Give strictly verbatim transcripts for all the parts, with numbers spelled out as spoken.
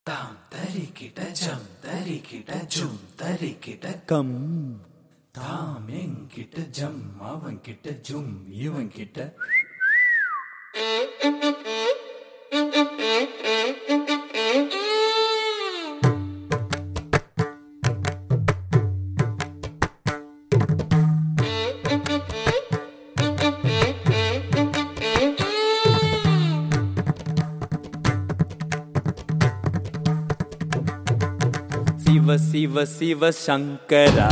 தாம் தரிக்கிட்ட ஜம் தரிக்கிட்ட ஜும் தரிக்கிட்ட கம் தாம் என்கிட்ட ஜம் அவன் கிட்ட ஜும் இவன் கிட்ட சிவ சிவ சிவ சங்கரா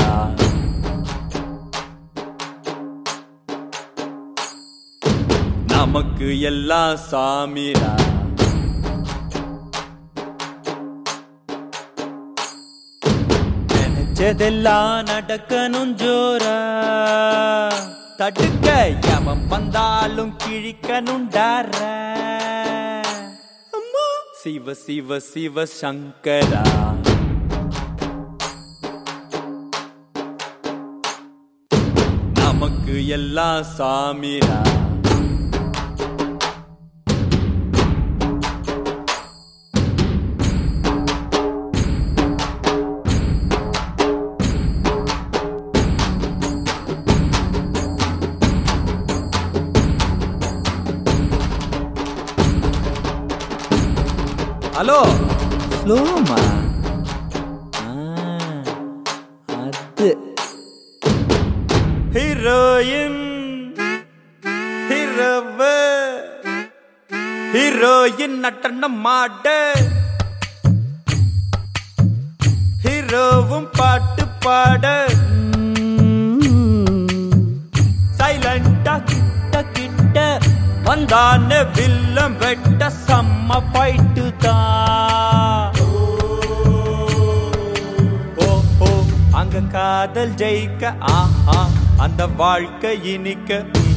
நமக்கு எல்லாம் சாமிரா நினைச்சதெல்லாம் நடக்கணும் ஜோரா தடுக்க எவன் வந்தாலும் கிழிக்கணும் டாரா சிவ சிவ சிவ சங்கரா நமக்கு எல்லாம் சாமிரா ஹலோ ஸ்லோமா அது ஹீரோயின் ஹீரோவ ஹீரோயின் நட்டன மாட ஹீரோவும் பாட்டு பாட சைலண்டா கிட்ட கிட்ட வந்தான வில்லம் வெட்ட செம்ம ஃபைட்டு தான் ஓ ஓ அங்க காதல் ஜெயிக்க ஆஹா அந்த வாழ்க்கை இனிக்க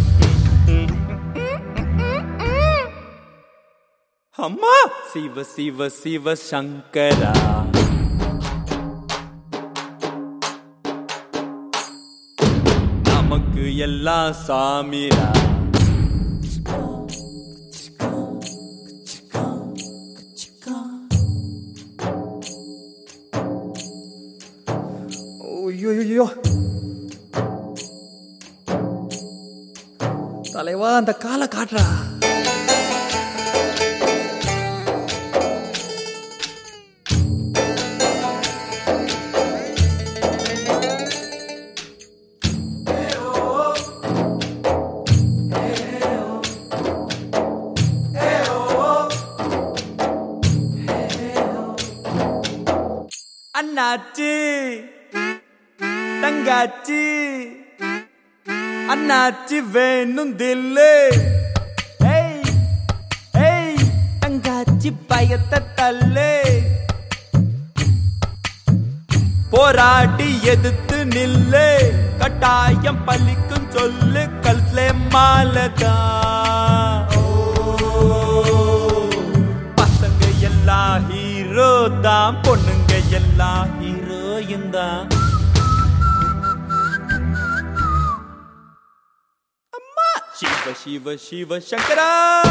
அம்மா சிவ சிவ சிவ சங்கரா நமக்கு எல்லாம் சாமிரா ஐயோ தலைவா அந்த காலை காட்டுறா அண்ணாச்சி தங்காச்சி அண்ணாச்சி வேணும் தில்லு ஏய் ஏய் தங்காச்சி பயத்தை தள்ளு போராடி எதிர்த்து நில்லு கட்டாயம் பலிக்கும் சொல்லு கல்லே மாலதா பசங்க எல்லாம் ஹீரோ தான் பொண்ணுங்க எல்லாம் ஹீரோயின் தான் சிவ சிவ சிவ சங்கரா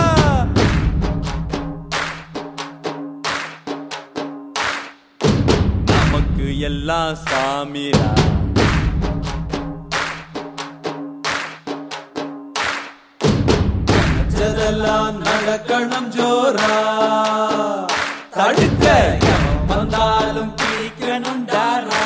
நமக்கு எல்லாம் சாமிரா நினைச்சதெல்லாம் நடக்கணும் ஜோரா தடுக்க வந்தாலும் கிழிக்கணும் டாரா